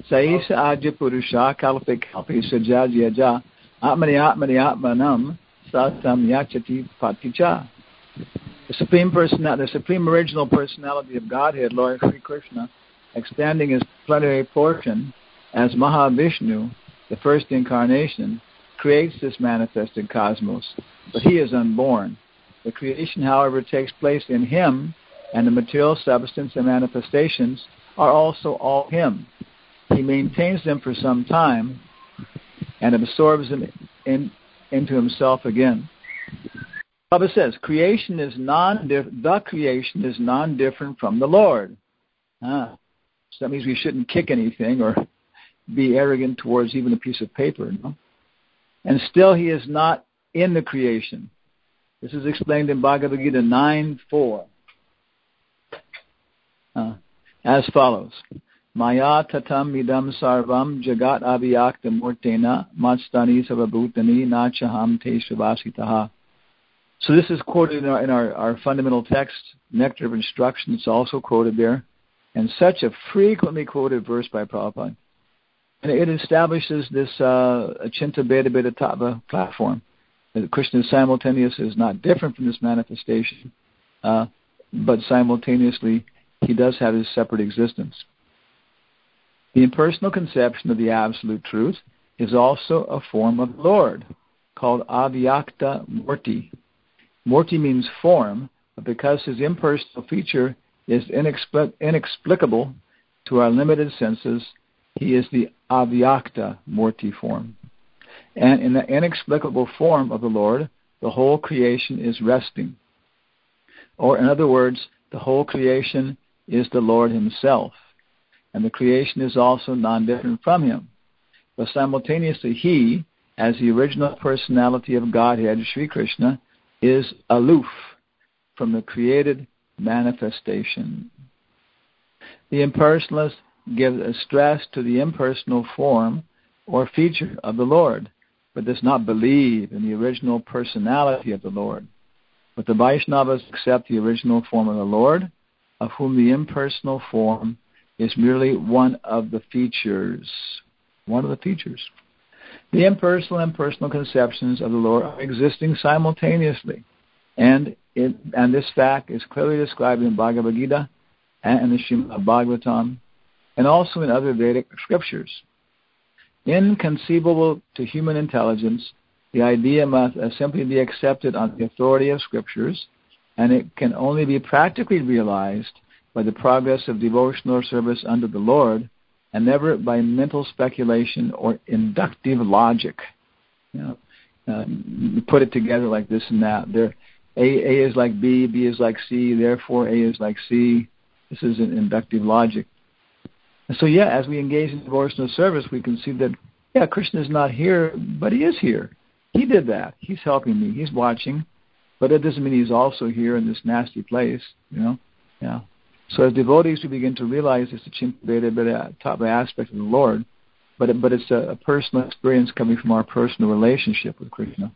Saisa Aja Purusha Kalpe Kalpe Sajaja Atmani Atmani Atmanam Satam Yachati Paticha. The supreme original personality of Godhead, Lord Sri Krishna, expanding his plenary portion as Mahavishnu, the first incarnation, creates this manifested cosmos, but he is unborn. The creation, however, takes place in him, and the material substance and manifestations are also all him. He maintains them for some time and absorbs them into himself again. Prabhupada says, the creation is non-different from the Lord. So that means we shouldn't kick anything or be arrogant towards even a piece of paper. No? And still he is not in the creation. This is explained in Bhagavad Gita 9.4 as follows. Maya tatam idam sarvam jagat aviyakta murtena matstani savabhutani nachaham te shavasitaha. So this is quoted in our fundamental text, Nectar of Instruction. It's also quoted there. And such a frequently quoted verse by Prabhupada. And it establishes this Achinta Bheda Bheda Tattva platform. That Krishna simultaneous is not different from this manifestation, but simultaneously he does have his separate existence. The impersonal conception of the Absolute Truth is also a form of the Lord, called Avyakta Murti. Murti means form, but because his impersonal feature is inexplicable to our limited senses, he is the Avyakta Murti form. And in the inexplicable form of the Lord, the whole creation is resting. Or in other words, the whole creation is the Lord himself. And the creation is also non-different from him. But simultaneously, he, as the original personality of Godhead, Sri Krishna, is aloof from the created manifestation. The impersonalists give a stress to the impersonal form or feature of the Lord, but does not believe in the original personality of the Lord. But the Vaishnavas accept the original form of the Lord, of whom the impersonal form is merely one of the features. One of the features. The impersonal and personal conceptions of the Lord are existing simultaneously, and this fact is clearly described in Bhagavad Gita and in the Srimad Bhagavatam, and also in other Vedic scriptures. Inconceivable to human intelligence, the idea must simply be accepted on the authority of scriptures, and it can only be practically realized by the progress of devotional service unto the Lord, and never by mental speculation or inductive logic. You put it together like this and that. A is like B, B is like C, therefore A is like C. This is an inductive logic. And so, as we engage in devotional service, we can see that, Krishna is not here, but he is here. He did that. He's helping me. He's watching. But it doesn't mean he's also here in this nasty place, So as devotees, we begin to realize this Achinta Bheda Bheda Tattva aspect of the Lord, but it's a personal experience coming from our personal relationship with Krishna.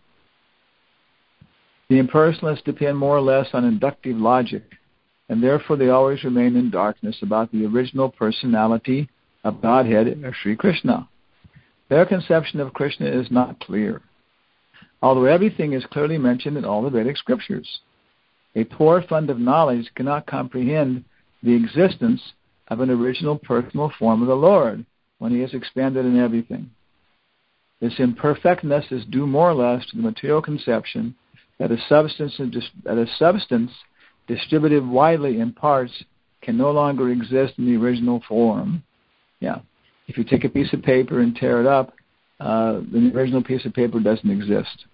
The impersonalists depend more or less on inductive logic, and therefore they always remain in darkness about the original personality of Godhead, Sri Krishna. Their conception of Krishna is not clear, although everything is clearly mentioned in all the Vedic scriptures. A poor fund of knowledge cannot comprehend the existence of an original personal form of the Lord when he is expanded in everything. This imperfectness is due more or less to the material conception that a substance distributed widely in parts can no longer exist in the original form. If you take a piece of paper and tear it up, then the original piece of paper doesn't exist.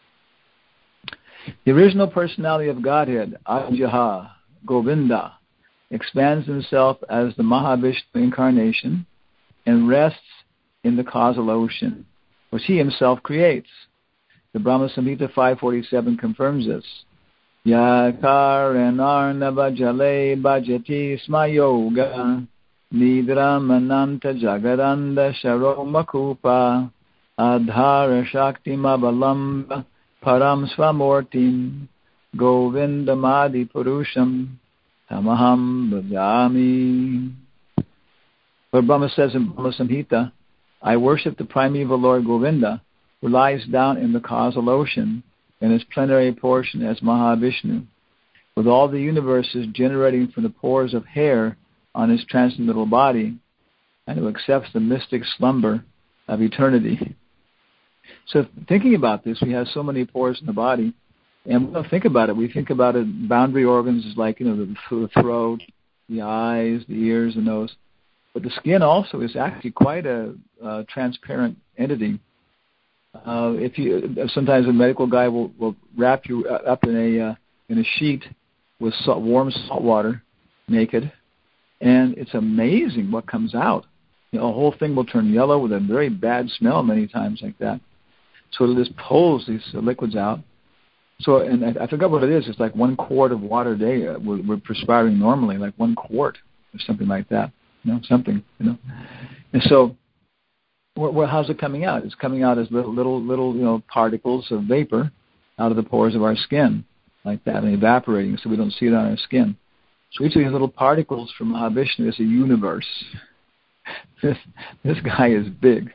The original personality of Godhead, Ajaha, Govinda, expands himself as the Mahavishnu incarnation and rests in the causal ocean, which he himself creates. The Brahma Samhita 547 confirms this. Yakaranarnava jale bhajati smayoga nidramananta jagaranda sharomakupa adhara shakti mabalamba param svamortim govindamadi purusham tamaham bhajami. Lord Brahma says in Brahma Samhita, I worship the primeval Lord Govinda, who lies down in the causal ocean in his plenary portion as Mahavishnu, with all the universes generating from the pores of hair on his transcendental body, and who accepts the mystic slumber of eternity. So thinking about this, we have so many pores in the body, and we don't think about it. We think about it, boundary organs is like, the throat, the eyes, the ears, the nose. But the skin also is actually quite a transparent entity. Sometimes a medical guy will wrap you up in a sheet with warm salt water, naked, and it's amazing what comes out. A whole thing will turn yellow with a very bad smell many times like that. So it'll just pulls these liquids out. So, and I forgot what it is. It's like 1 quart of water a day we're perspiring normally, like 1 quart or something like that. And so, how's it coming out? It's coming out as little particles of vapor out of the pores of our skin, like that, and evaporating, so we don't see it on our skin. So each of these little particles from Mahavishnu is a universe. This guy is big.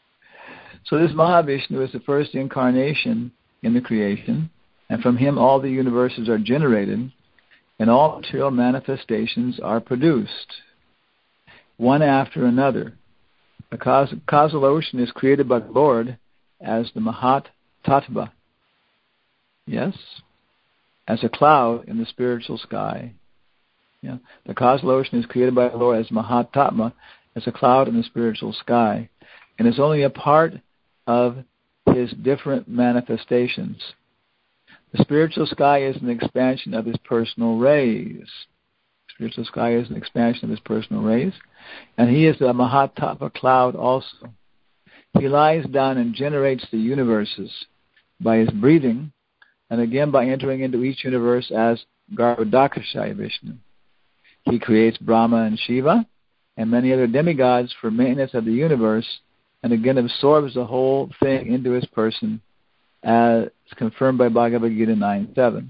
So this Mahavishnu is the first incarnation in the creation, and from him all the universes are generated, and all material manifestations are produced, one after another. The causal ocean is created by the Lord as the Mahat Tattva. Yes? As a cloud in the spiritual sky. Yeah. The causal ocean is created by the Lord as Mahat Tattva, as a cloud in the spiritual sky. And is only a part of his different manifestations. The spiritual sky is an expansion of his personal rays. The spiritual sky is an expansion of his personal rays. And he is the Mahat Tattva cloud also. He lies down and generates the universes by his breathing, and again by entering into each universe as Garbhodakashaya Vishnu. He creates Brahma and Shiva and many other demigods for maintenance of the universe, and again absorbs the whole thing into his person, as confirmed by Bhagavad Gita 9.7.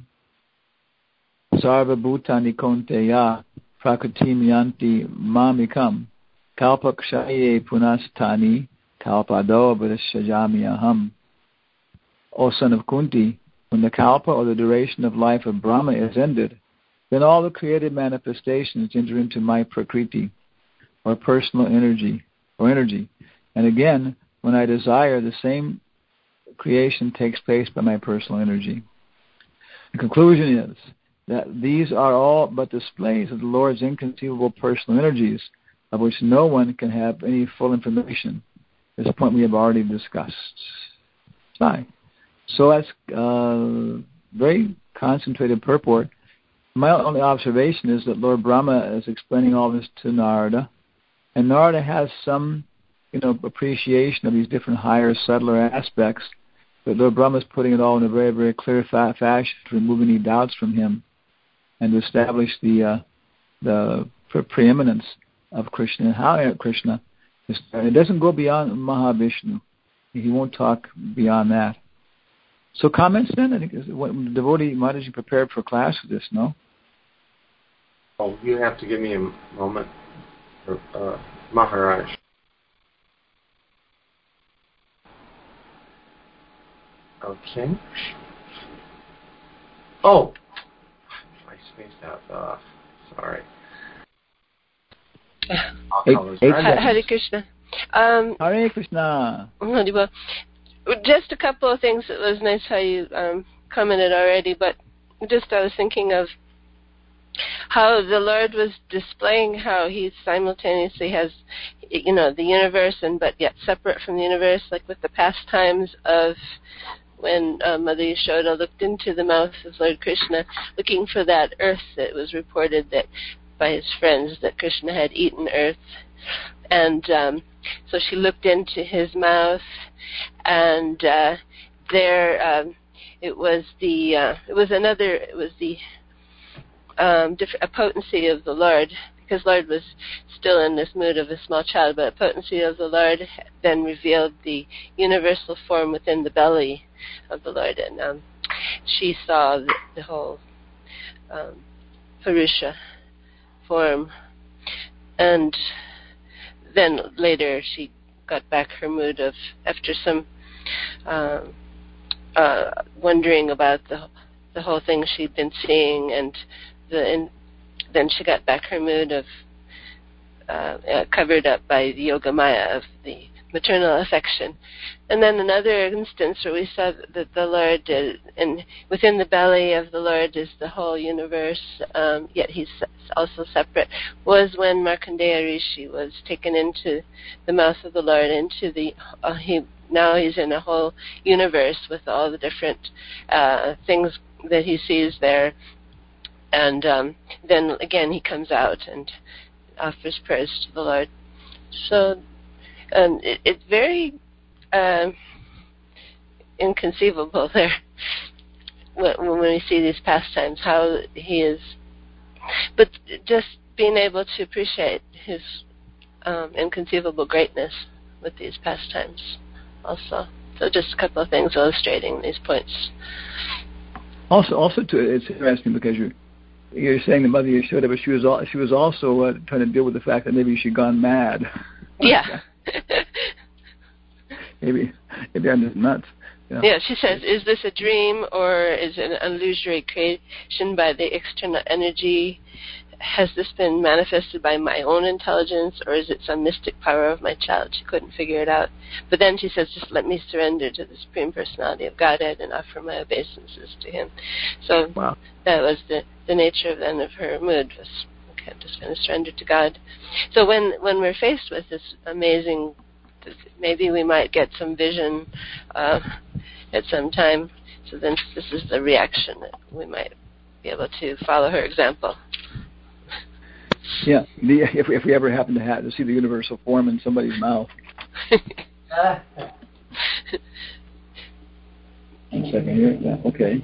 Sarva Bhutani Konteya Prakritim Yanti Mamikam Kalpakshaye Punastani Kalpado Vidashajami Aham. O son of Kunti, when the kalpa, or the duration of life of Brahma, is ended, then all the created manifestations enter into my prakriti, or personal energy, And again, when I desire, the same creation takes place by my personal energy. The conclusion is that these are all but displays of the Lord's inconceivable personal energies, of which no one can have any full information. This point we have already discussed. Fine. So that's very concentrated purport. My only observation is that Lord Brahma is explaining all this to Narada, and Narada has some, appreciation of these different higher, subtler aspects, but Lord Brahma is putting it all in a very, very clear fashion to remove any doubts from him and to establish the preeminence of Krishna and how Krishna is. It doesn't go beyond Mahavishnu. He won't talk beyond that. So comments then? I think devotee Mataji prepared for class with this, no? Oh, you have to give me a moment, Maharaj. Okay. Oh, I spaced out. Sorry. Hare Krishna. Hare Krishna. Just a couple of things. It was nice how you commented already, but just I was thinking of how the Lord was displaying how he simultaneously has, the universe, and but yet separate from the universe, like with the pastimes of when Mother Yashoda looked into the mouth of Lord Krishna, looking for that earth. That was reported that by his friends that Krishna had eaten earth, and so she looked into his mouth, and there it was a potency of the Lord, because Lord was still in this mood of a small child, but a potency of the Lord then revealed the universal form within the belly of the Lord, and she saw the whole Purusha form, and then later she got back her mood of, after some wondering about the whole thing she'd been seeing, and then she got back her mood of covered up by the Yoga Maya of the maternal affection. And then another instance where we saw that the Lord, and within the belly of the Lord is the whole universe, yet he's also separate, was when Markandeya Rishi was taken into the mouth of the Lord, into the now he's in a whole universe with all the different things that he sees there. And then again he comes out and offers prayers to the Lord. So it's very inconceivable there when we see these pastimes, how he is, but just being able to appreciate his inconceivable greatness with these pastimes also. So just a couple of things illustrating these points. Also, it's interesting because you're saying the Mother Yashoda, but she was also trying to deal with the fact that maybe she'd gone mad. Yeah. maybe I'm just nuts. Yeah, she says, is this a dream or is it an illusory creation by the external energy? Has this been manifested by my own intelligence, or is it some mystic power of my child? She couldn't figure it out. But then she says, just let me surrender to the Supreme Personality of Godhead and offer my obeisances to him. So that was the nature then of her mood, was just going to surrender to God. So when we're faced with this amazing, maybe we might get some vision at some time. So then this is the reaction that we might be able to follow her example. Yeah, if we ever happen to see the universal form in somebody's mouth. One second here. Yeah. Okay.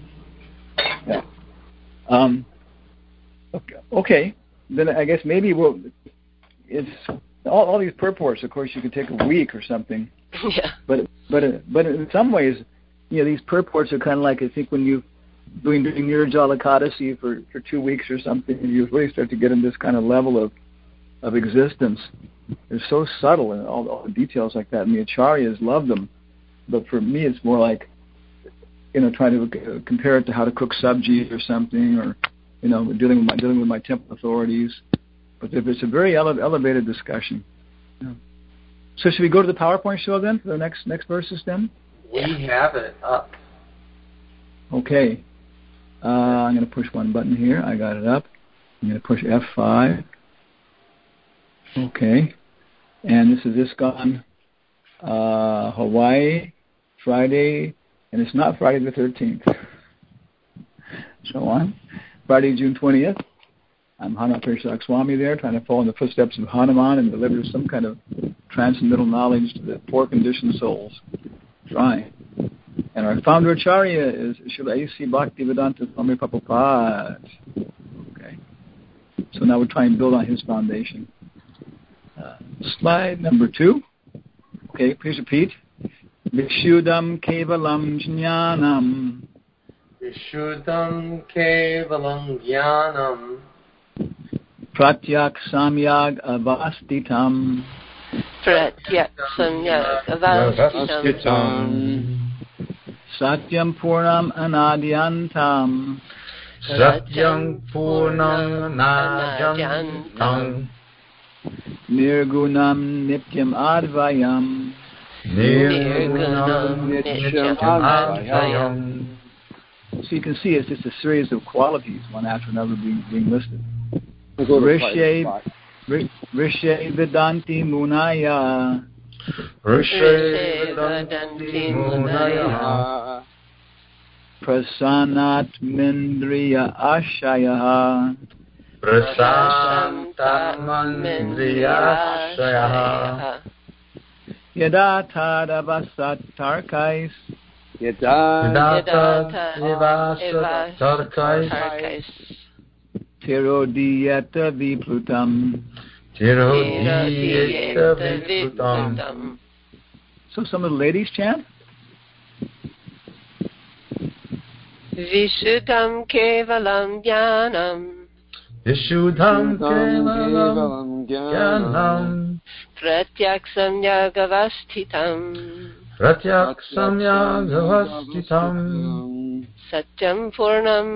Yeah. Okay. Then I guess maybe it's all these purports. Of course, you could take a week or something. Yeah. But in some ways, these purports are kind of like, I think, when you doing Nirjala Kadasi for 2 weeks or something, you really start to get in this kind of level of existence. They're so subtle, and all the details like that. And the Acharyas love them, but for me, it's more like trying to compare it to how to cook sabji or something, or dealing with my temple authorities. But it's a very elevated discussion. Yeah. So should we go to the PowerPoint show then for the next verses then? We have it up. Okay. I'm going to push one button here. I got it up. I'm going to push F5. Okay. And this is ISKCON Hawaii, Friday, and it's not Friday the 13th. So on. Friday, June 20th. I'm Hanuman Parishak Swami there, trying to follow in the footsteps of Hanuman and deliver some kind of transcendental knowledge to the poor conditioned souls. Trying. And our founder Acharya is Srila A.C. Bhaktivedanta Swami Prabhupada. Okay. So now we're trying to build on his foundation. Slide number 2. Okay, please repeat. Vishuddham Kevalam Jnanam. Vishuddham Kevalam Jnanam. Pratyak Samyag Avastitam. Pratyak Samyag Avastitam. Satyam Purnam Anadyantam. Satyam Purnam Anadyantam. Nirgunam Nityam Advayam. Nirgunam Nityam Advayam. So you can see it's just a series of qualities, one after another being listed. Rishe Vedanti Munaya. Rishe Vedanti Munaya. Prasanat Mindriya Ashaya. Prasanat Mindriya Ashaya. Yada Tadavasat Tarkais. Yada Tadavasat Tarkais. Tirodiyata Viplutam. Tirodiyata Viplutam. So some of the ladies chant. Vishuddham Kevalam Jnanam. Vishuddham Kevalam Jnanam. Pratyaksamyagavastitam Satyam Purnam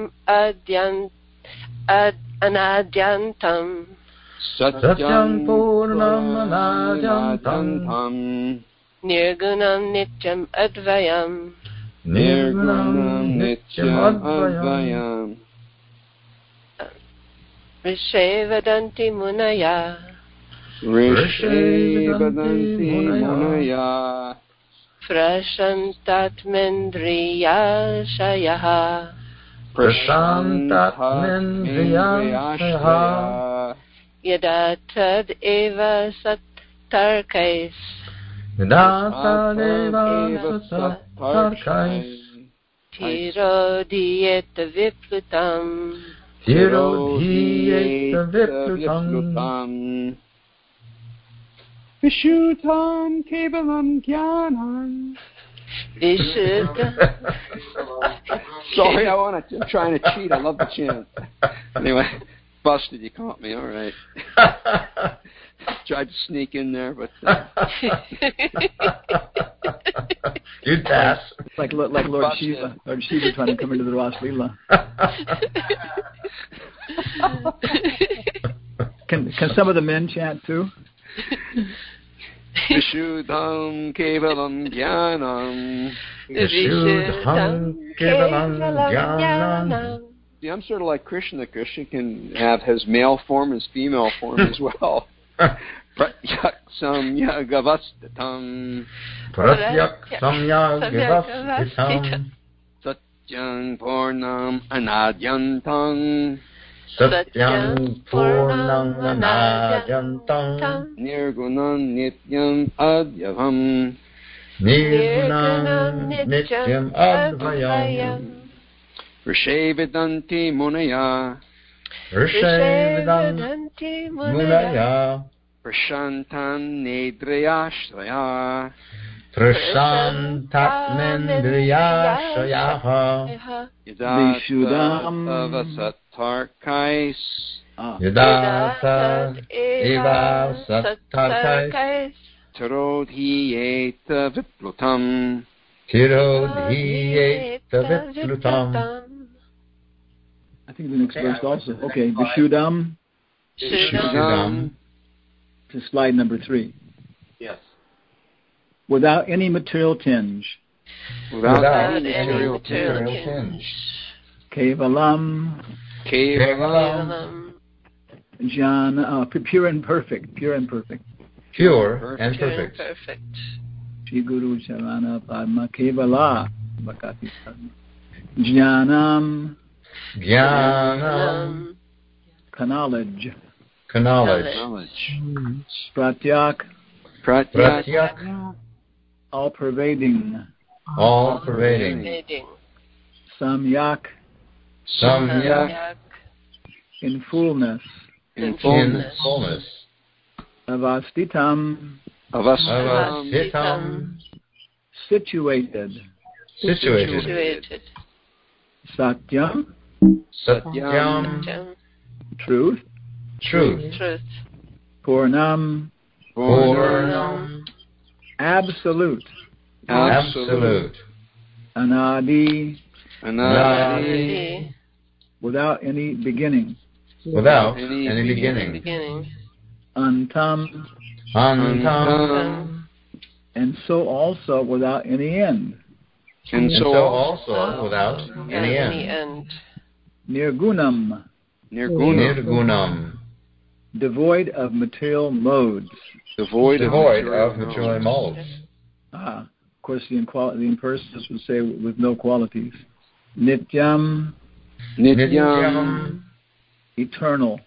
Anadyantam Satyam Purnam Anadyantam Nirgunam Nityam Advayam Nirgunam Nityam Advayam Rishevadanti Munaya Rishevadanti Munaya Prashantatmendriya Shayaha Prashantatmendriyasaha Yada tad eva sattarkais Tirodhiyeta viplutam Vishuddham kevalam jnanam. Sorry, I'm trying to cheat. I love the chant. Anyway, busted. You caught me. All right. Tried to sneak in there, but you'd pass. Like Lord Shiva. Lord Shiva trying to come into the Ras Leela. Can some of the men chant too? Vishuddham kevalam jnanam. Vishuddham kevalam jnanam. See, I'm sort of like Krishna. Krishna can have his male form, his female form as well. Pratyaksamyagavastitam Pratyaksamyagavastitam Satyam Purnam Anadyantam Satyam Purnam Anadyantam Nirgunam Nityam Advavam Nirgunam Nityam Advayam Rishevadanti Munaya Rishevadanti Munaya Prashantam Nedriyashraya Prashantatmendriyashayaha Vishuddham Avasattarkais Yadata eva sattarkais Tirodhiyeta viplutam Tirodhiyeta viplutam. I think the next verse also. Okay, Vishuddham. To slide number 3. Yes. Without any material tinge. Without any material tinge. Kevalam. Jnana, pure and perfect. Pure and perfect. Shri Guru Charana Padma Kevala. Jnanam. Knowledge. Pratyak. All pervading. Samyak. In fullness. Avastitam. Situated. Satyam. Truth. Purnam. Absolute. Anadi. Without any beginning. Antam. And so also without any end. Nirgunam. Devoid of material modes. Of material modes. Of course, the impersonalists would say with no qualities. Nityam. Eternal.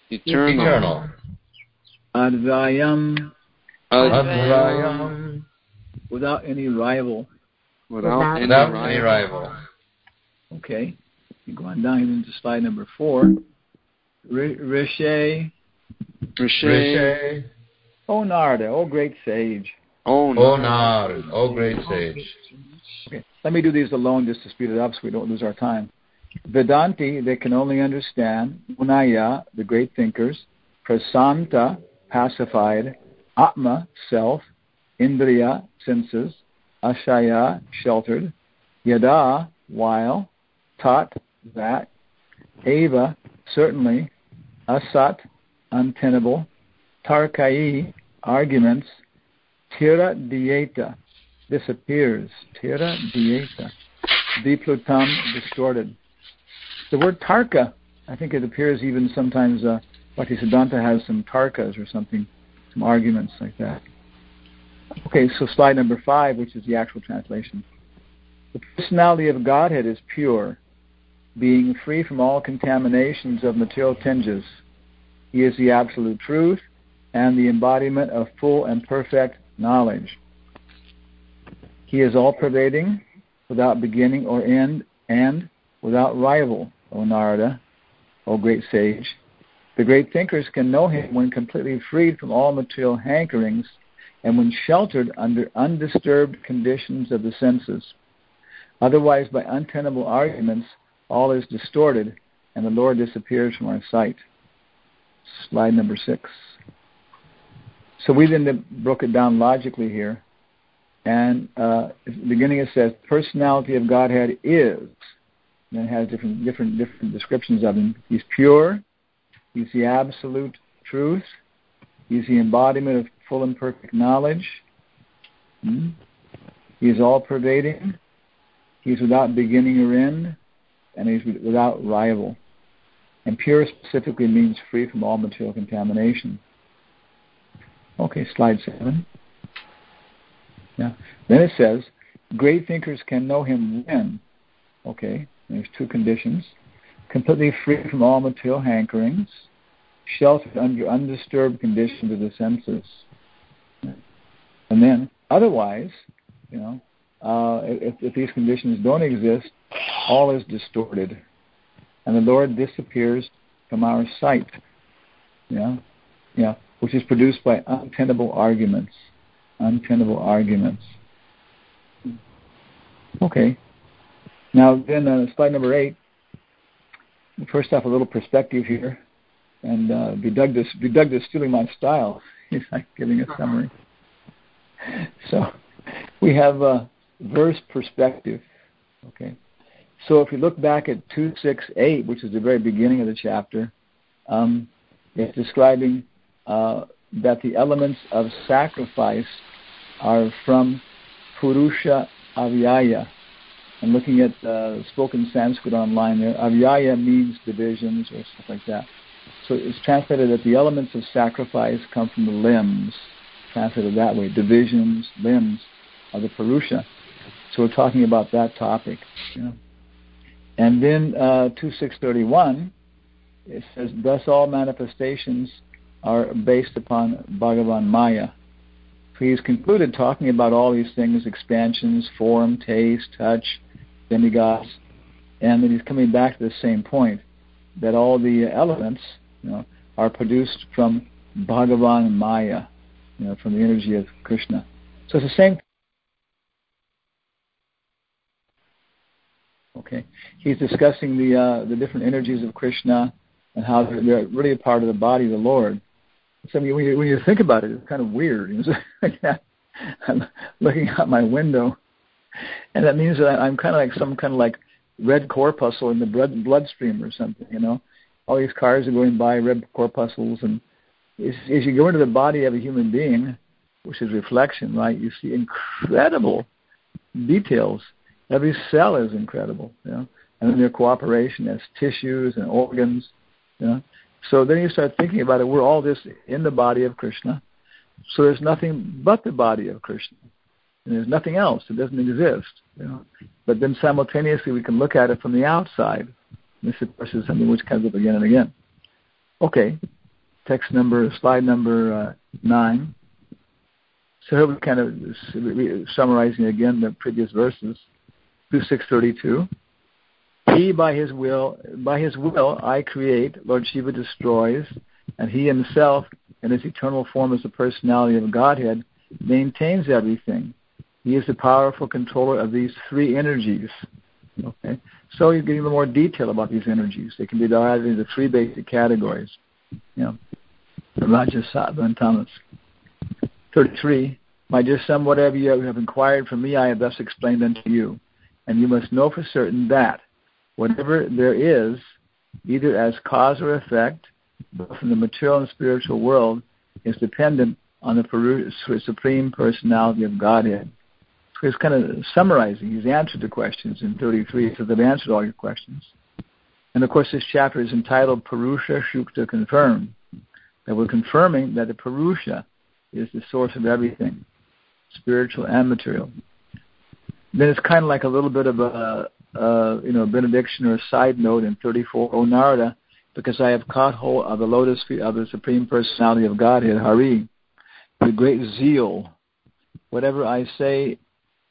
Advayam. Without any rival. Okay. You go on down into slide number 4. Rishe. O Narada, O great sage. Okay. Let me do these alone just to speed it up so we don't lose our time. Vedanti, they can only understand. Munaya, the great thinkers. Prasanta, pacified. Atma, self, Indriya, senses, Ashaya, sheltered, Yada, while, Tat, that, Eva, certainly, Asat, untenable, Tarkai, arguments, Tira dieta, disappears, Tira dieta, Diplutam, distorted. The word Tarka, I think it appears even sometimes, Bhaktisiddhanta has some Tarkas or something, some arguments like that. Okay, so slide number 5, which is the actual translation. The personality of Godhead is pure, being free from all contaminations of material tinges. He is the absolute truth and the embodiment of full and perfect knowledge. He is all-pervading, without beginning or end, and without rival, O Narada, O great sage. The great thinkers can know him when completely freed from all material hankerings and when sheltered under undisturbed conditions of the senses. Otherwise, by untenable arguments, all is distorted, and the Lord disappears from our sight. Slide number 6. So we then broke it down logically here. And at the beginning it says, personality of Godhead is, and it has different descriptions of him. He's pure, he's the absolute truth, he's the embodiment of full and perfect knowledge, he is all-pervading, he's without beginning or end, and he's without rival. And pure specifically means free from all material contamination. Okay, slide 7. Yeah. Then it says, great thinkers can know him when, okay, there's 2 conditions, completely free from all material hankerings, sheltered under undisturbed conditions of the senses. And then, otherwise, if these conditions don't exist, all is distorted, and the Lord disappears from our sight, which is produced by untenable arguments. Untenable arguments. Okay. Now then, slide number 8. First off, a little perspective here, and Vidagda is stealing my style. He's like giving a summary. So we have verse perspective. Okay. So if you look back at 268, which is the very beginning of the chapter, it's describing that the elements of sacrifice are from Purusha Avyaya. I'm looking at spoken Sanskrit online there. Avyaya means divisions or stuff like that. So it's translated that the elements of sacrifice come from the limbs, translated that way, divisions, limbs of the Purusha. So we're talking about that topic. And then 2631, it says, thus all manifestations are based upon Bhagavan Maya. So he's concluded talking about all these things, expansions, form, taste, touch, demigods, and then he's coming back to the same point, that all the elements are produced from Bhagavan Maya, from the energy of Krishna. So it's the same. Okay, he's discussing the different energies of Krishna and how they're really a part of the body of the Lord. So when you think about it, it's kind of weird. I'm looking out my window, and that means that I'm kind of like some kind of like red corpuscle in the bloodstream or something. All these cars are going by, red corpuscles, and as you go into the body of a human being, which is reflection, right? You see incredible details. Every cell is incredible, and then their cooperation as tissues and organs, So then you start thinking about it. We're all this in the body of Krishna. So there's nothing but the body of Krishna. And there's nothing else. It doesn't exist. But then simultaneously we can look at it from the outside. This, of course, is something which comes up again and again. Okay. Slide number 9. So here we're kind of summarizing again the previous verses. 2632. He by his will I create, Lord Shiva destroys, and he himself, in his eternal form as the personality of Godhead, maintains everything. He is the powerful controller of these 3 energies. Okay, so you get even more detail about these energies. They can be divided into 3 basic categories. Raja, Sattva, and Tamas. 33, my dear son, whatever you have inquired from me, I have thus explained unto you. And you must know for certain that whatever there is, either as cause or effect, both in the material and spiritual world, is dependent on the Supreme Personality of Godhead. So he's kind of summarizing. He's answered the questions in 33, so they've answered all your questions. And of course, this chapter is entitled Purusha Shukta Confirmed. That we're confirming that the Purusha is the source of everything, spiritual and material. Then it's kind of like a little bit of a benediction or a side note in 34. O Narada, because I have caught hold of the lotus feet of the Supreme Personality of Godhead, Hari, with great zeal. Whatever I say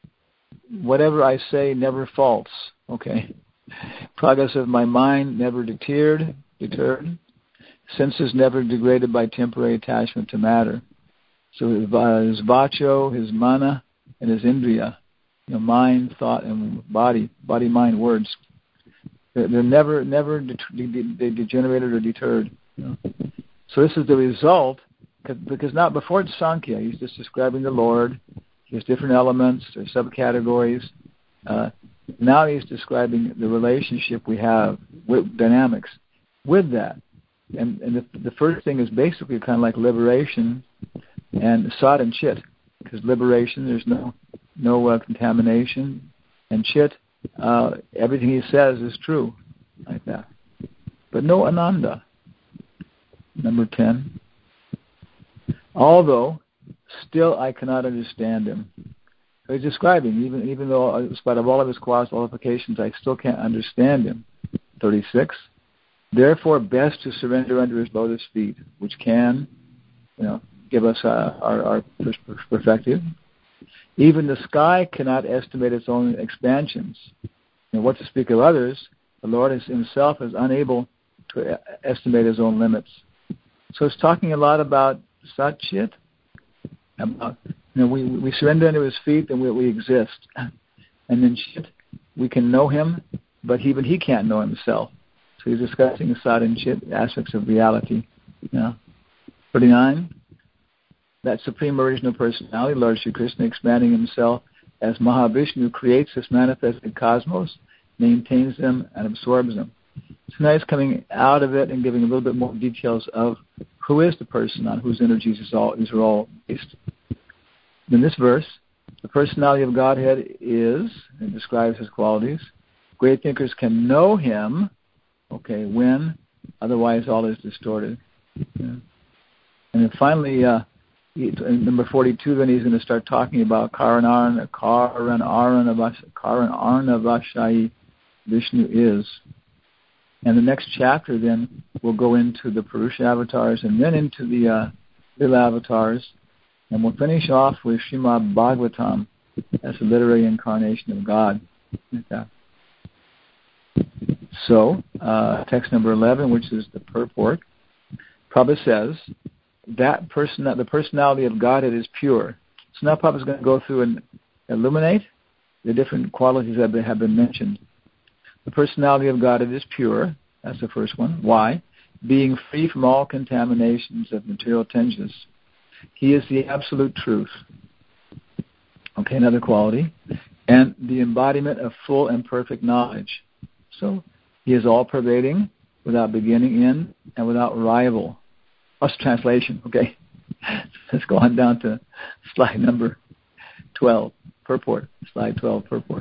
never faults. Okay. Progress of my mind never deterred. Senses never degraded by temporary attachment to matter. So his vacho, his mana, and his indriya, mind, thought, and body, mind, words. They're never degenerated or deterred. So this is the result, because not before it's Sankhya, he's just describing the Lord. There's different elements, there's subcategories. Now he's describing the relationship we have with dynamics with that. And the first thing is basically kind of like liberation and sat and chit, because liberation, there's no contamination, and chit, everything he says is true, like that. But no ananda. Number 10. Although, still I cannot understand him. So he's describing, even though, in spite of all of his qualifications, I still can't understand him. 36. Therefore, best to surrender under his lotus feet, which can, give us our perspective. Even the sky cannot estimate its own expansions. What to speak of others, the Lord himself is unable to estimate his own limits. So it's talking a lot about sat chit, about we surrender under his feet and we exist. And then chit, we can know him, but even he can't know himself. So he's discussing sat and chit aspects of reality. 39. That Supreme Original Personality, Lord Sri Krishna, expanding himself as Mahavishnu, creates this manifested cosmos, maintains them, and absorbs them. So now he's coming out of it and giving a little bit more details of who is the person on whose energies these are all based. In this verse, the personality of Godhead is, and describes his qualities. Great thinkers can know him, when, otherwise all is distorted. And then finally, in number 42, then he's going to start talking about Karan Arnavashai Vishnu is. And the next chapter then will go into the Purusha avatars and then into the Lila avatars. And we'll finish off with Srimad Bhagavatam as a literary incarnation of God. So, text number 11, which is the purport, Prabhupada says, the personality of Godhead is pure. So now Prabhupada is going to go through and illuminate the different qualities that have been mentioned. The personality of Godhead is pure. That's the first one. Why? Being free from all contaminations of material tinges. He is the absolute truth. Another quality. And the embodiment of full and perfect knowledge. So, he is all-pervading, without beginning in, and without rival. That's translation, okay? Let's go on down to slide number 12, purport. Slide 12, purport.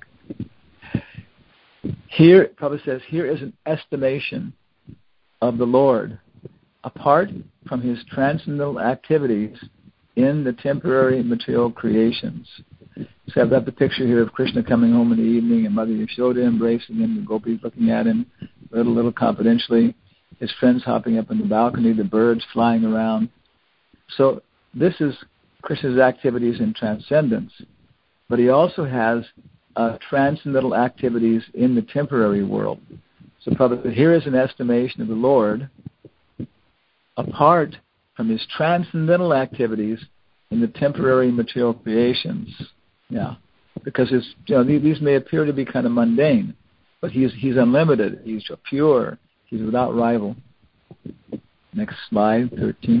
Here, Prabhupada says, here is an estimation of the Lord, apart from his transcendental activities in the temporary material creations. So I've got the picture here of Krishna coming home in the evening and Mother Yashoda embracing him, the gopis looking at him a little confidentially, his friends hopping up on the balcony, the birds flying around. So this is Krishna's activities in transcendence, but he also has transcendental activities in the temporary world. So Prabhupada, here is an estimation of the Lord apart from his transcendental activities in the temporary material creations. Because these may appear to be kind of mundane, but he's unlimited, he's pure, he's without rival. Next slide, 13.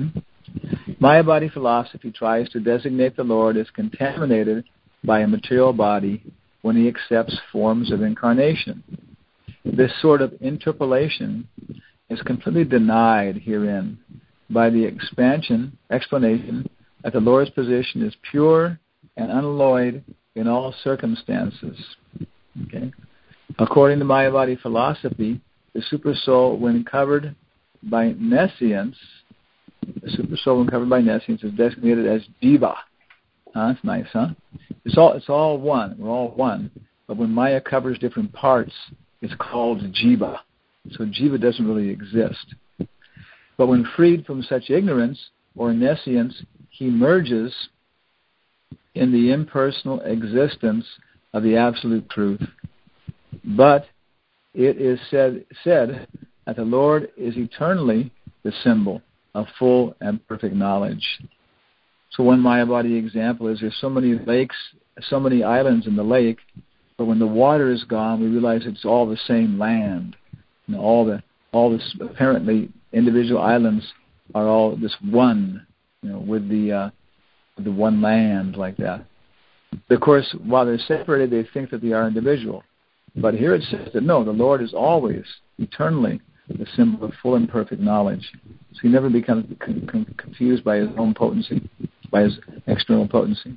Mayavadi philosophy tries to designate the Lord as contaminated by a material body when he accepts forms of incarnation. This sort of interpolation is completely denied herein by the explanation that the Lord's position is pure and unalloyed in all circumstances. Okay? According to Mayavadi philosophy, the Supersoul, when covered by nescience, is designated as Jiva. That's nice, huh? It's all one. We're all one. But when Maya covers different parts, it's called Jiva. So Jiva doesn't really exist. But when freed from such ignorance or nescience, he merges in the impersonal existence of the absolute truth. But it is said that the Lord is eternally the symbol of full and perfect knowledge. So one Mayavadi example is there's so many lakes, so many islands in the lake, but when the water is gone, we realize it's all the same land. You know, all this apparently individual islands are all this one, you know, with the one land like that. But of course, while they're separated, they think that they are individual. But here it says that no, the Lord is always, eternally, the symbol of full and perfect knowledge. So he never becomes confused by his own potency, by his external potency.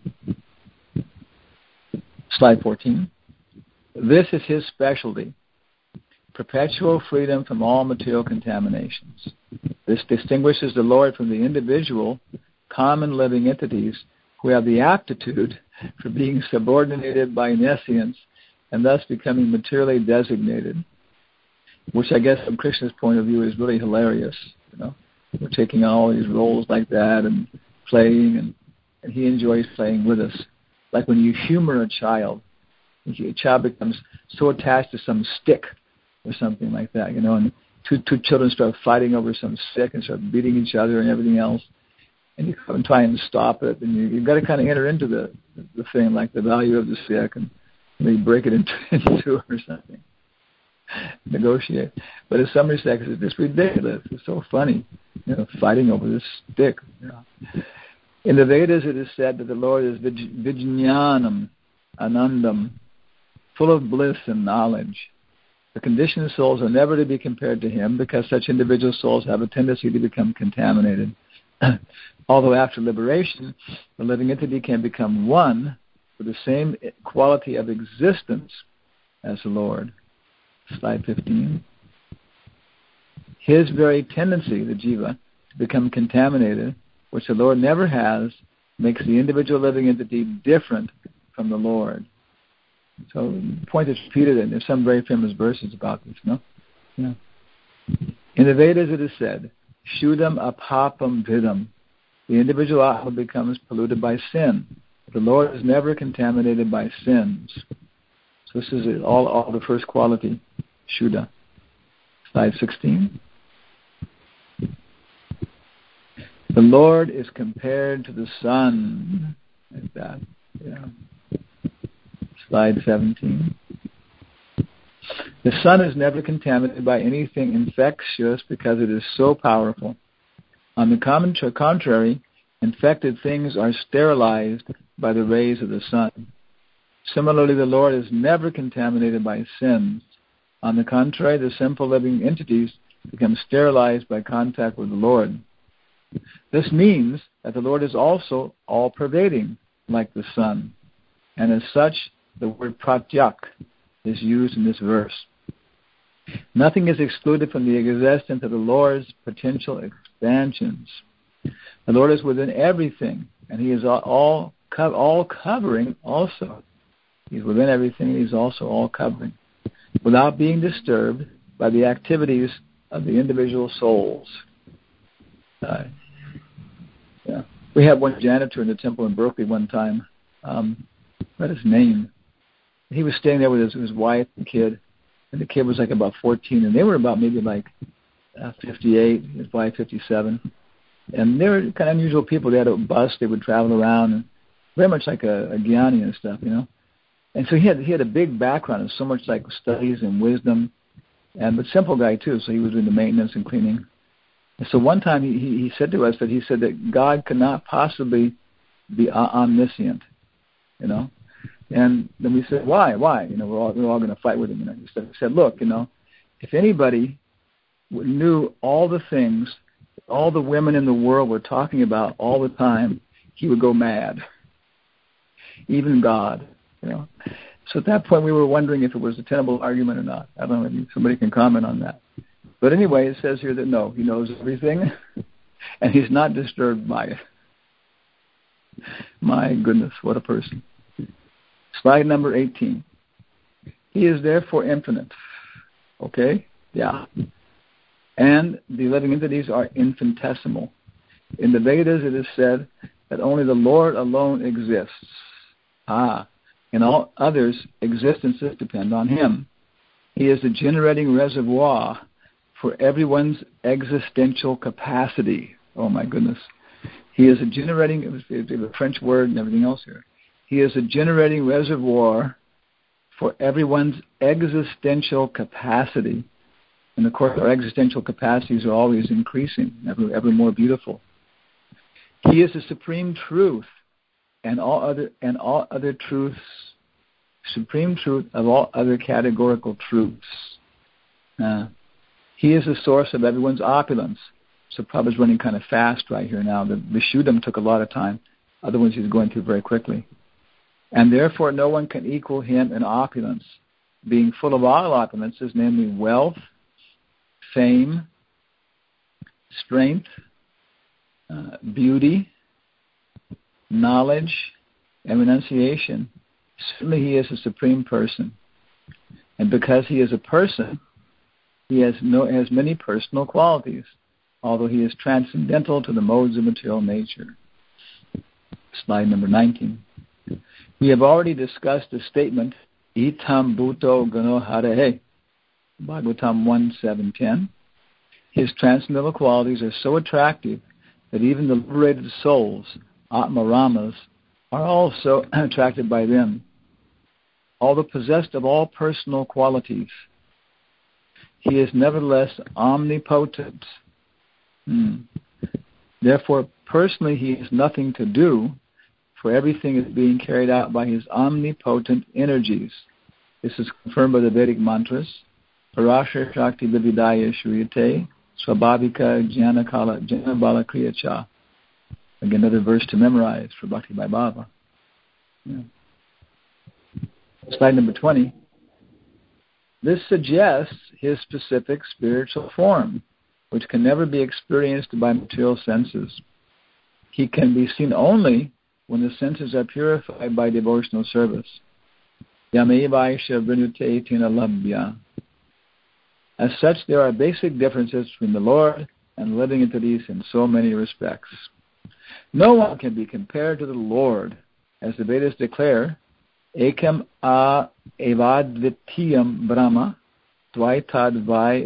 Slide 14. This is his specialty, perpetual freedom from all material contaminations. This distinguishes the Lord from the individual, common living entities who have the aptitude for being subordinated by nescience and thus becoming materially designated, which I guess from Krishna's point of view is really hilarious. You know, we're taking all these roles like that and playing, and he enjoys playing with us. Like when you humor a child becomes so attached to some stick or something like that, you know, and two children start fighting over some stick and start beating each other and everything else, and you come and try and stop it, and you've got to kind of enter into the thing, like the value of the stick, and maybe break it into two or something. Negotiate. But in some respects, it's just ridiculous. It's so funny, you know, fighting over this stick. You know. In the Vedas, it is said that the Lord is Vijñānam, Anandam, full of bliss and knowledge. The conditioned souls are never to be compared to him because such individual souls have a tendency to become contaminated. Although after liberation, the living entity can become one with the same quality of existence as the Lord. Slide 15. His very tendency, the jiva, to become contaminated, which the Lord never has, makes the individual living entity different from the Lord. So the point is repeated, and there's some very famous verses about this, no? Yeah. In the Vedas it is said, Shudam apapam vidam. The individual atma becomes polluted by sin. The Lord is never contaminated by sins. So this is all the first quality, Shuddha. Slide 16. The Lord is compared to the sun, like that. Yeah. Slide 17. The sun is never contaminated by anything infectious because it is so powerful. On the contrary, infected things are sterilized by the rays of the sun. Similarly, the Lord is never contaminated by sins. On the contrary, the sinful living entities become sterilized by contact with the Lord. This means that the Lord is also all-pervading, like the sun. And as such, the word pratyak is used in this verse. Nothing is excluded from the existence of the Lord's potential expansions. The Lord is within everything, and he is all covering also. He's within everything, he's also all-covering, without being disturbed by the activities of the individual souls. We had one janitor in the temple in Berkeley one time. What his name? He was staying there with his wife and kid, and the kid was like about 14, and they were about maybe like 58, his wife 57. And they were kind of unusual people. They had a bus, they would travel around, and very much like a Gyani and stuff, you know. And so he had a big background of so much like studies and wisdom, but simple guy too, so he was doing the maintenance and cleaning. And so one time he said to us that God could not possibly be omniscient, you know. And then we said, why? You know, we're all going to fight with him. You know, he said, look, you know, if anybody knew all the things all the women in the world were talking about all the time, he would go mad. Even God, you know. So at that point we were wondering if it was a tenable argument or not. I don't know if somebody can comment on that. But anyway, it says here that no, he knows everything and he's not disturbed by it. My goodness, what a person. Slide number 18. He is therefore infinite. Okay? Yeah. And the living entities are infinitesimal. In the Vedas it is said that only the Lord alone exists. And all others' existences depend on him. He is the generating reservoir for everyone's existential capacity. Oh my goodness. He is a generating, a French word and everything else here. He is a generating reservoir for everyone's existential capacity. And of course, our existential capacities are always increasing, ever more beautiful. He is the supreme truth, and all other truths, supreme truth of all other categorical truths. He is the source of everyone's opulence. So Prabhupada's running kind of fast right here now. The Vishuddham took a lot of time. Other ones he's going through very quickly. And therefore no one can equal him in opulence, being full of all opulences, namely wealth, fame, strength, beauty, knowledge, and renunciation. Certainly he is a supreme person. And because he is a person, he has many personal qualities, although he is transcendental to the modes of material nature. Slide number 19. We have already discussed the statement, Itam Bhuto Gano Harehe, Bhagavatam 1:7-10. His transcendental qualities are so attractive that even the liberated souls, Atmaramas, are also attracted by them. Although possessed of all personal qualities, he is nevertheless omnipotent. Therefore, personally, he has nothing to do, for everything is being carried out by his omnipotent energies. This is confirmed by the Vedic mantras. Parashar Shakti Vividaya Shriyate Swabhavika Jnanakala Jnanabala Kriyacha. Again, another verse to memorize for Bhakti by Bhava. Yeah. Slide number 20. This suggests his specific spiritual form, which can never be experienced by material senses. He can be seen only when the senses are purified by devotional service. Yamevaisha vrinute tina labhya. As such, there are basic differences between the Lord and living entities in so many respects. No one can be compared to the Lord, as the Vedas declare, Ekam a evadvitiyam brahma dvaitad vai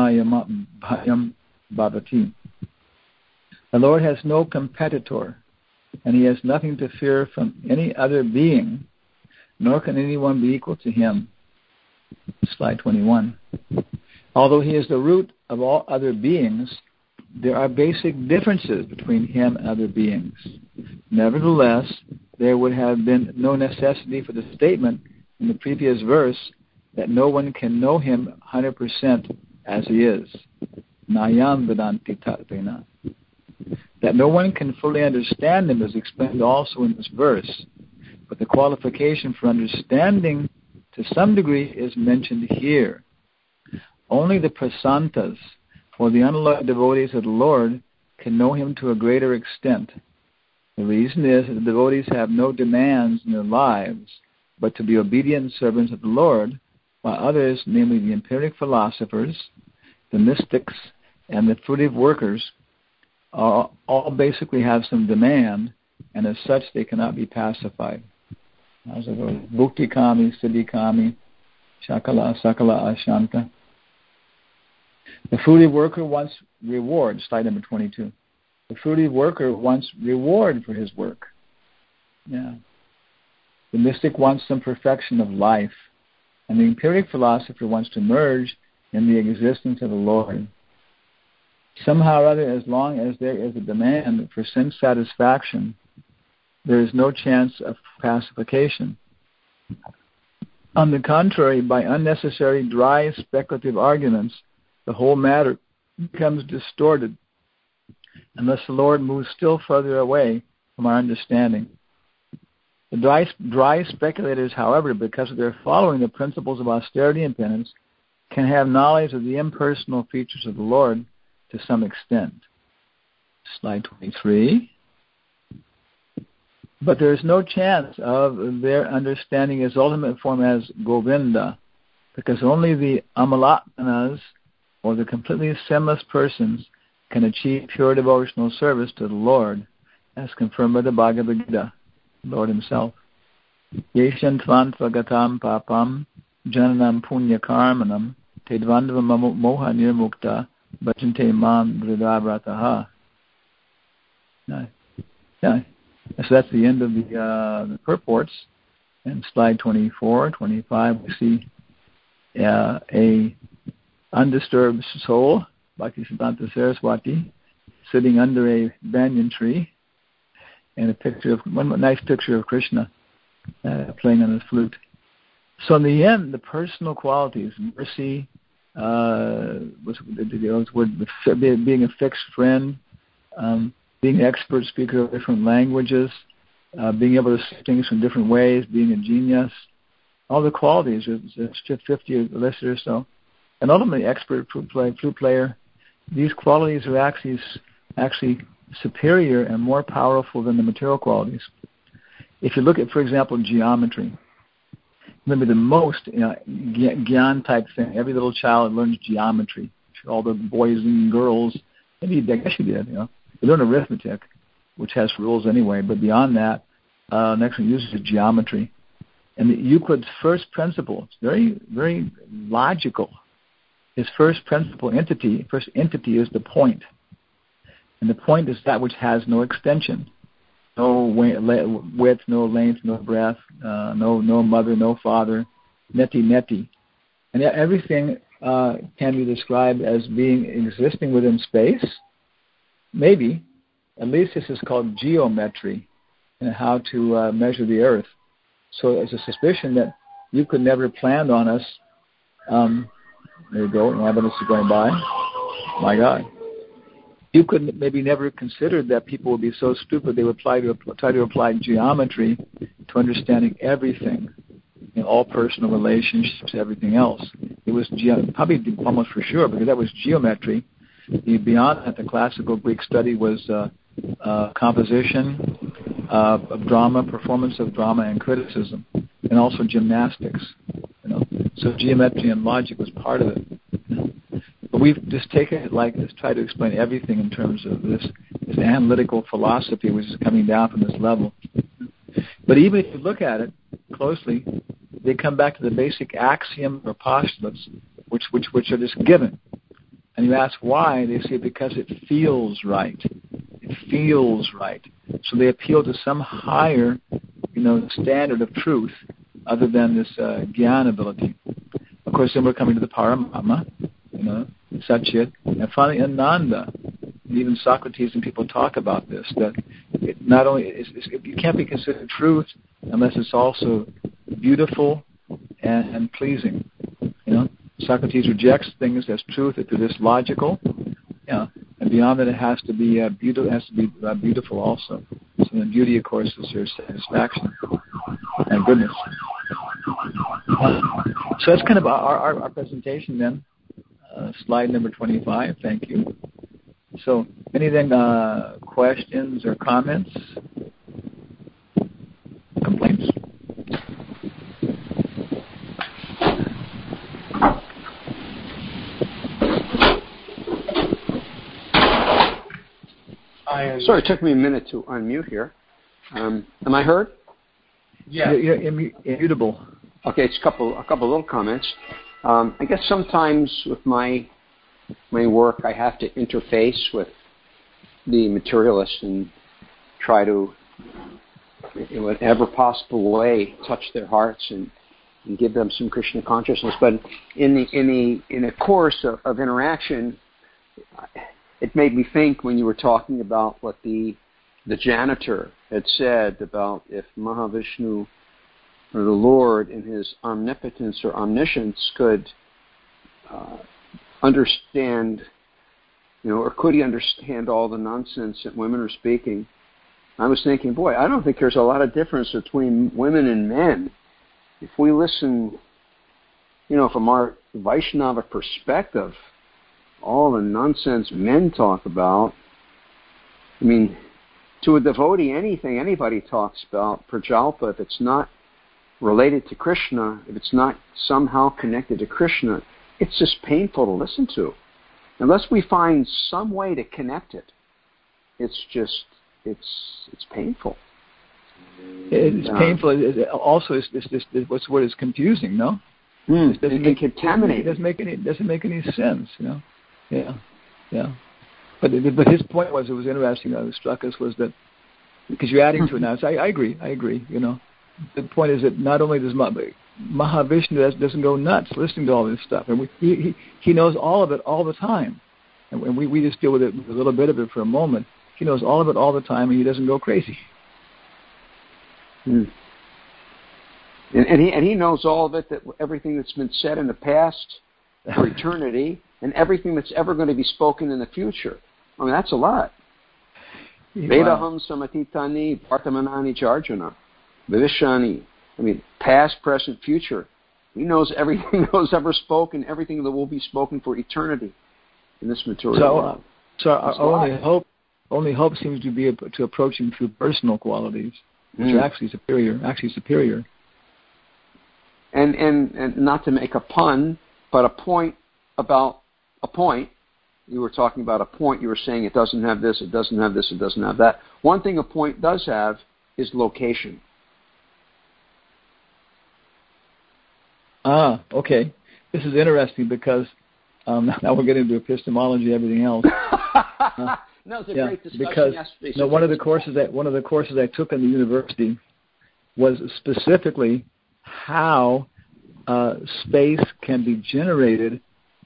bhayam bhavati. The Lord has no competitor, and he has nothing to fear from any other being, nor can anyone be equal to him. Slide 21. Although he is the root of all other beings, there are basic differences between him and other beings. Nevertheless, there would have been no necessity for the statement in the previous verse that no one can know him 100% as he is. Nayam vedanti tattvena. That no one can fully understand him is explained also in this verse, but the qualification for understanding to some degree is mentioned here. Only the prasantas, or the unloved devotees of the Lord, can know him to a greater extent. The reason is that the devotees have no demands in their lives, but to be obedient servants of the Lord, while others, namely the empiric philosophers, the mystics, and the fruitive workers, all basically have some demand, and as such they cannot be pacified. Bhukti kami, siddhi kami, shakala, sakala, ashanta. The fruitive worker wants reward, slide number 22. The fruitive worker wants reward for his work. Yeah. The mystic wants some perfection of life, and the empiric philosopher wants to merge in the existence of the Lord. Somehow or other, as long as there is a demand for sense satisfaction, there is no chance of pacification. On the contrary, by unnecessary, dry, speculative arguments, the whole matter becomes distorted, unless the Lord moves still further away from our understanding. The dry speculators, however, because of their following the principles of austerity and penance, can have knowledge of the impersonal features of the Lord to some extent. Slide 23. But there is no chance of their understanding his ultimate form as Govinda, because only the Amalatmanas, or the completely sinless persons, can achieve pure devotional service to the Lord, as confirmed by the Bhagavad Gita, the Lord himself. Yeshantvantva papam jananam punya karmanam tedvandva moha nirmukta bhajante mam vridavrataha. So that's the end of the purports. And slide 24, 25, we see a undisturbed soul, Bhaktisiddhanta Saraswati, sitting under a banyan tree, and one nice picture of Krishna playing on his flute. So in the end, the personal qualities, mercy, being a fixed friend, being an expert speaker of different languages, being able to see things from different ways, being a genius, all the qualities, it's just 50 listed or so. And ultimately, expert flute player, these qualities are actually superior and more powerful than the material qualities. If you look at, for example, geometry, maybe the most Gyan type thing, every little child learns geometry. All the boys and girls, maybe I guess you did, They learn arithmetic, which has rules anyway, but beyond that, next one uses geometry. And Euclid's first principle, it's very, very logical. His first entity is the point. And the point is that which has no extension. No width, no length, no breadth, no mother, no father, neti. And yet everything can be described as existing within space. Maybe, at least this is called geometry, and how to measure the earth. So there's a suspicion that Euclid never planned on us. There you go, an evidence is going by. My God. Euclid maybe never considered that people would be so stupid they would try to apply geometry to understanding everything, all personal relationships, everything else. It was probably almost for sure, because that was geometry. Beyond that, the classical Greek study was composition of drama, performance of drama, and criticism, and also gymnastics. So geometry and logic was part of it. But we've just taken it like this, try to explain everything in terms of this analytical philosophy, which is coming down from this level. But even if you look at it closely, they come back to the basic axiom or postulates, which are just given. And you ask why, they say because it feels right. It feels right. So they appeal to some higher, standard of truth other than this Gyan ability. Of course, then we're coming to the Paramama, Satchit, and finally Ananda. And even Socrates and people talk about this, that it not only it can't be considered truth unless it's also beautiful and pleasing. Socrates rejects things as truth if it is logical, and beyond that, it has to be beautiful also. So the beauty, of course, is your satisfaction and goodness. So that's kind of our presentation then. Slide number 25. Thank you. So, anything, questions or comments? Complaints? Sorry, it took me a minute to unmute here. Am I heard? Yeah. You're immutable. Okay, it's a couple little comments. I guess sometimes with my work, I have to interface with the materialist and try to, in whatever possible way, touch their hearts and give them some Krishna consciousness. But in a course of interaction, it made me think when you were talking about what the janitor had said about if Mahavishnu or the Lord in his omnipotence or omniscience could understand, or could he understand all the nonsense that women are speaking? I was thinking, boy, I don't think there's a lot of difference between women and men. If we listen, from our Vaishnava perspective, all the nonsense men talk about, to a devotee, anything anybody talks about, Prajalpa, if it's not related to Krishna, if it's not somehow connected to Krishna, it's just painful to listen to. Unless we find some way to connect it, it's painful. It's painful. Also, what's the word? It's confusing, no? It doesn't contaminate. It doesn't make any sense, Yeah. But his point was, it was interesting. That struck us was that because you're adding to it now. So I agree. The point is that not only does Mahavishnu doesn't go nuts listening to all this stuff, and he knows all of it all the time, and we just deal with it a little bit of it for a moment. He knows all of it all the time, and he doesn't go crazy. And he knows all of it, that everything that's been said in the past for eternity, and everything that's ever going to be spoken in the future. That's a lot. Vedaham samatitani parthamanani charjana vivishani. Past, present, future. He knows everything that was ever spoken, everything that will be spoken for eternity in this material world. So our only hope seems to be to approach him through personal qualities, which are actually superior. And not to make a pun, but a point about a point. You were talking about a point. You were saying it doesn't have this, it doesn't have this, it doesn't have that. One thing a point does have is location. Okay. This is interesting because now we're getting into epistemology, everything else. No, it's a great discussion because yesterday. one of the courses I took in the university was specifically how space can be generated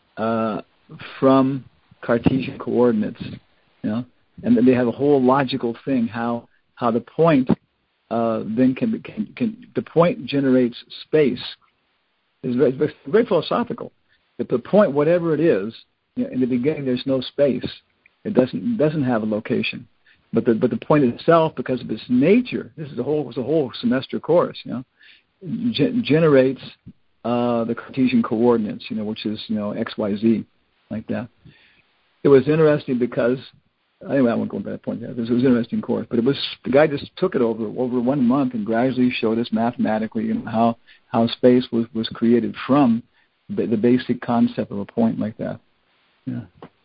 from Cartesian coordinates, and then they have a whole logical thing how the point then the point generates space. It's very philosophical. If the point, whatever it is, in the beginning there's no space. It doesn't have a location. But the point itself, because of its nature, this is a whole semester course, generates the Cartesian coordinates, which is X, Y, Z, like that. It was interesting because anyway, I won't go into that point yet. It was an interesting course, but the guy just took it over 1 month and gradually showed us mathematically how space was created from the basic concept of a point like that. Yeah.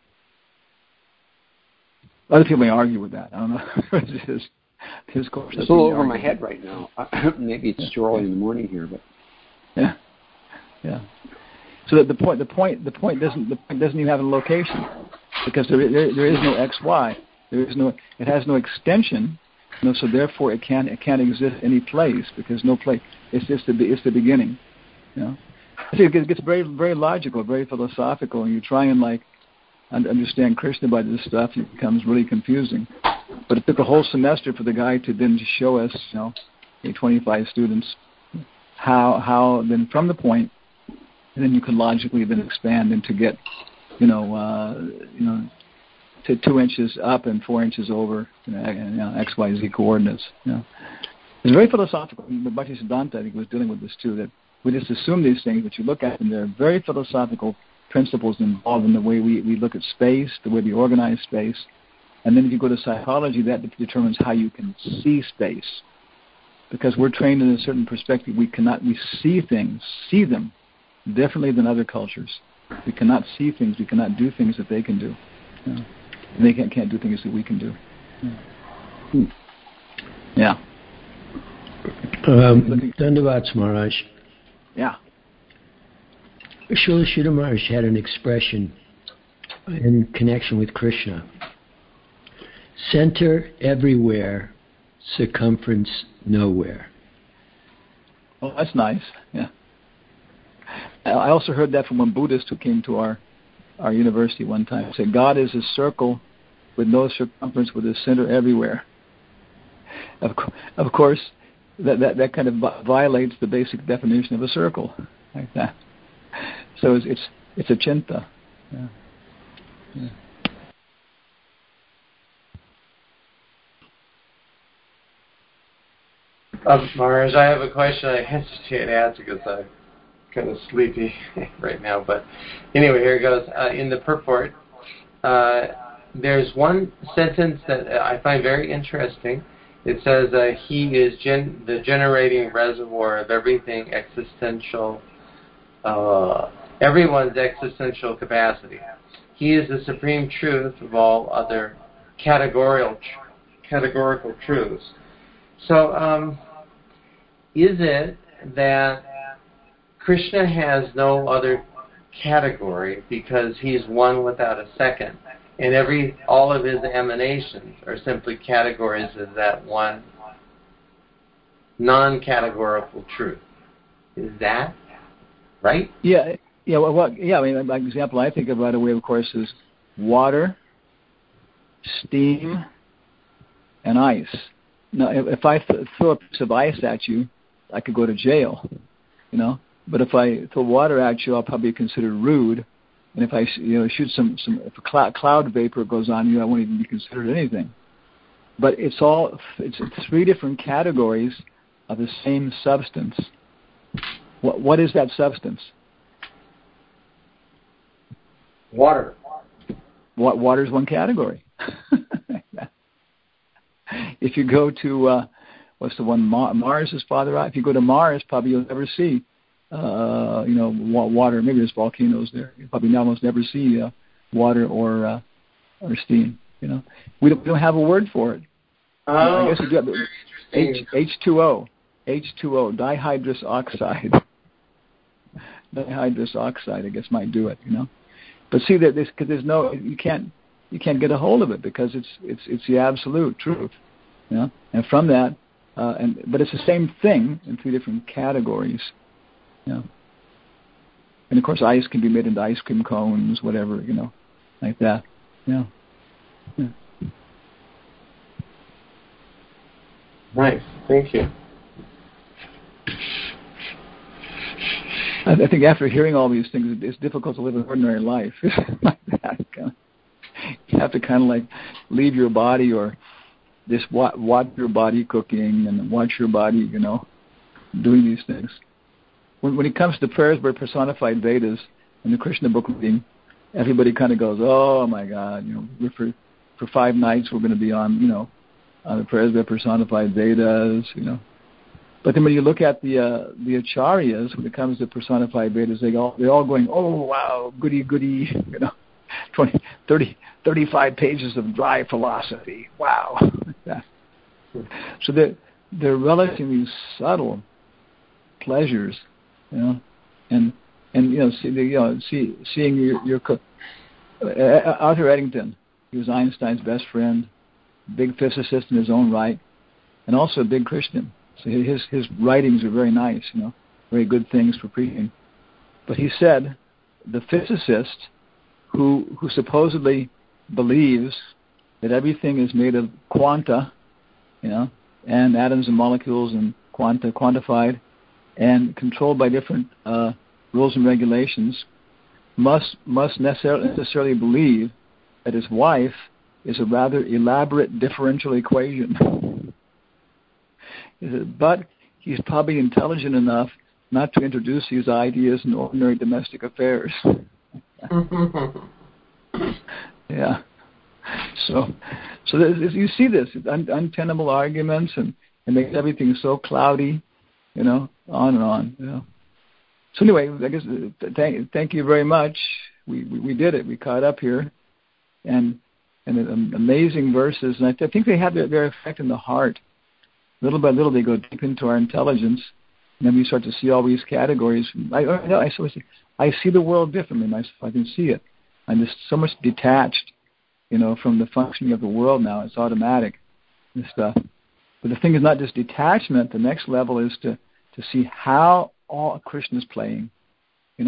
Other people may argue with that. I don't know. His course. It's a little over my head right now. Maybe it's too early in the morning here, but yeah. So the point doesn't even have a location because there is no X, Y. It has no extension. So therefore it can't exist any place because no place. It's the beginning. I think it gets very, very logical, very philosophical, and you try and understand Krishna by this stuff, it becomes really confusing. But it took a whole semester for the guy to then show us, 25 students, how then from the point, and then you can logically then expand and to get, to 2 inches up and 4 inches over, X, Y, Z coordinates. It's very philosophical. Bhakti Siddhanta, I think, was dealing with this too, that we just assume these things, but you look at them, there are very philosophical principles involved in the way we look at space, the way we organize space. And then if you go to psychology, that determines how you can see space. Because we're trained in a certain perspective, we see them differently than other cultures. We cannot see things, we cannot do things that they can do. And they can't do things that we can do. Yeah. Dandavats Maharaj. Yeah. Srila Sridhar Maharaj had an expression in connection with Krishna. Center everywhere, circumference nowhere. Oh, that's nice. Yeah. I also heard that from one Buddhist who came to our our university one time. It said, God is a circle with no circumference, with a center everywhere. Of course, that kind of violates the basic definition of a circle, like that. So it's a chinta. Yeah. Yeah. Maharaj, I have a question I hesitate to answer because I'm kind of sleepy right now. But anyway, here it goes. In the purport, there's one sentence that I find very interesting. It says, he is the generating reservoir of everything existential, everyone's existential capacity. He is the supreme truth of all other categorical truths. So, is it that Krishna has no other category because he's one without a second, and all of his emanations are simply categories of that one non-categorical truth? Is that right? Yeah. Yeah. Well, yeah. I mean, like example I think of right away, of course, is water, steam, and ice. Now, if I throw a piece of ice at you, I could go to jail, you know. But if I throw water at you, I'll probably be considered rude. And if I shoot if a cloud vapor goes on you, I won't even be considered anything. But it's three different categories of the same substance. What is that substance? Water. Water is one category. If you go to what's the one? Mars is farther out. If you go to Mars, probably you'll never see water. Maybe there's volcanoes there. You probably almost never see water or steam. You know, we don't have a word for it. I guess we do have H2O, dihydrous oxide. Dihydrous oxide, I guess, might do it. You know, but see that because you can't get a hold of it because it's the absolute truth. You know, and from that, but it's the same thing in three different categories. Yeah. And of course, ice can be made into ice cream cones, whatever, you know, like that. Yeah. Yeah. Nice. Thank you. I think after hearing all these things, it's difficult to live an ordinary life. Like that. You have to kind of like leave your body or just watch your body cooking and watch your body, you know, doing these things. When it comes to prayers by personified Vedas in the Krishna book reading, everybody kind of goes, "Oh my God, you know, for 5 nights we're going to be on, you know, on the prayers by personified Vedas, you know." But then when you look at the acharyas, when it comes to personified Vedas, they're all going, "Oh wow, goody, you know, 20, 30, 35 pages of dry philosophy, wow." So they're relatively subtle pleasures. You know, and seeing your Arthur Eddington, he was Einstein's best friend, big physicist in his own right, and also a big Christian. So his writings are very nice, you know, very good things for preaching. But he said the physicist who supposedly believes that everything is made of quanta, you know, and atoms and molecules and quantified, and controlled by different rules and regulations, must necessarily believe that his wife is a rather elaborate differential equation. But he's probably intelligent enough not to introduce these ideas in ordinary domestic affairs. Yeah. So you see this untenable arguments and makes everything so cloudy. You know, on and on. You know. So anyway, I guess thank you very much. We did it. We caught up here, and amazing verses. And I think they have their effect in the heart. Little by little, they go deep into our intelligence, and then we start to see all these categories. I see the world differently myself. I can see it. I'm just so much detached, you know, from the functioning of the world now. It's automatic and stuff. But the thing is not just detachment. The next level is to see how all Krishna is playing, you know,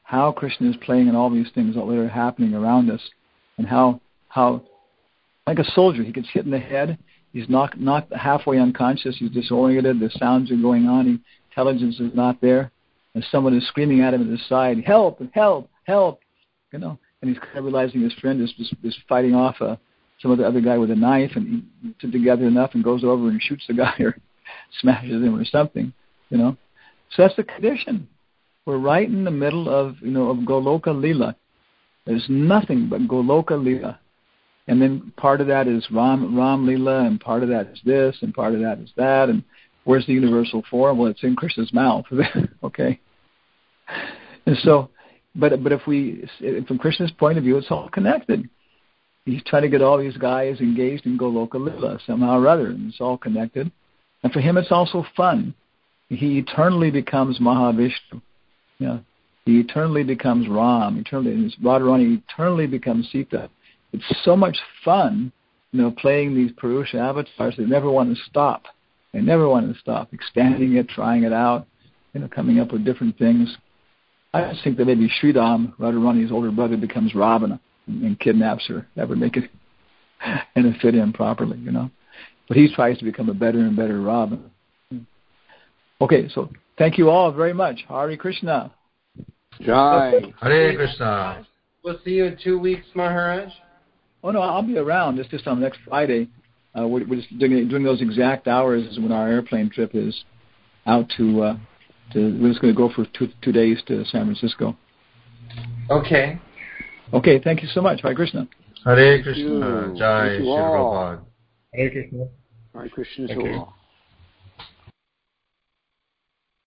how Krishna is playing in all these things that are happening around us, and how like a soldier, he gets hit in the head, he's knocked halfway unconscious, he's disoriented, the sounds are going on, intelligence is not there, and someone is screaming at him at his side, help, help, help, and he's kind of realizing his friend is fighting off some of the other guy with a knife, and he put together enough and goes over and shoots the guy or smashes him or something, So that's the condition. We're right in the middle of Goloka Leela. There's nothing but Goloka Leela. And then part of that is Ram Leela, and part of that is this, and part of that is that. And where's the universal form? Well, it's in Krishna's mouth. Okay. And so, but from Krishna's point of view, it's all connected. He's trying to get all these guys engaged in Goloka Leela somehow or other, and it's all connected. And for him, it's also fun. He eternally becomes Mahavishnu. He eternally becomes Ram. Radharani eternally becomes Sita. It's so much fun, playing these Purusha avatars. They never want to stop. They never want to stop, expanding it, trying it out, coming up with different things. I just think that maybe Sridham, Radharani's older brother, becomes Ravana and kidnaps her. That would make it and fit in properly, But he tries to become a better and better Ravana. Okay, so thank you all very much. Hare Krishna. Jai. Hare Krishna. We'll see you in 2 weeks, Maharaj. Oh no, I'll be around. It's just on next Friday. We're just doing those exact hours when our airplane trip is out to. We're just going to go for 2 days to San Francisco. Okay. Okay. Thank you so much. Hare Krishna. Hare Krishna. Jai Shri Prabhupada. Hare Krishna. Hare Krishna to all.